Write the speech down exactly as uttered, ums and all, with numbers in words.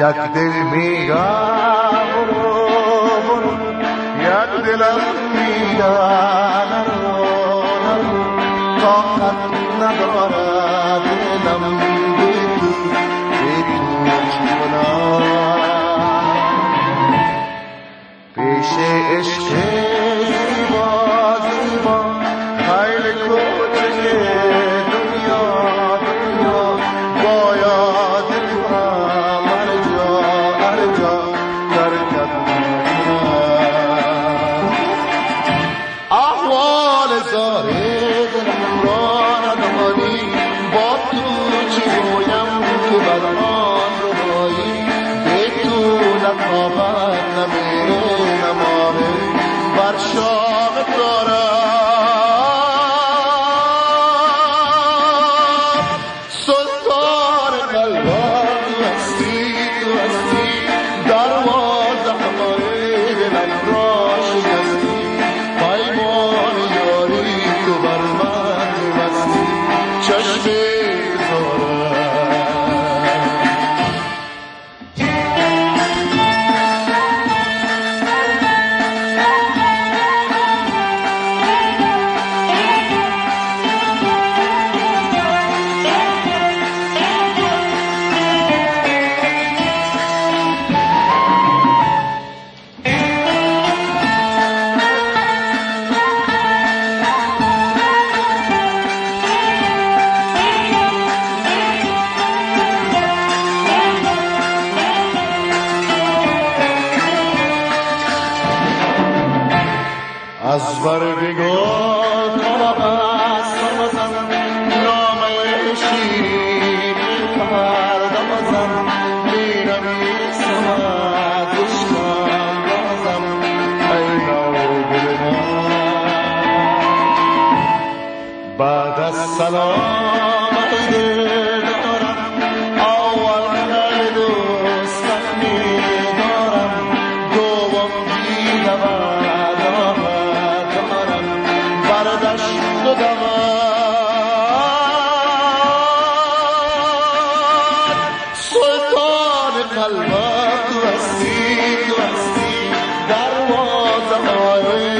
یک دل میگم برو برو، یک دلم میگم نرو نرو، طاقت ندارد دلم بی تو، بی تو چکنم. پیش عشق زیبا زیبا خیلی کوچه دنیا دنیا، باید کنم هر جا هر جا ترکت کنم. احوال زاره دلم را ندانی، با تو چی گویم که بدمان رو بایی، بی تو نخوابت نمیره نماره بر شام دارم. سلطان قلبم تو هستی تو هستی، دروازه همه دلم را شکستی، پیمان یاری تو بر من بستی، چشم زارم. از بردگاه طلب است مزن، نامه شیرین پردم ازم، میرمی سمت عشقم رازم، ای نو گلنم. بعد از سلام ای دل دارم، اول خیلی دوستم میدارم، دوم دیدم سلطان قلبم تو هستی تو هستی، دروازه های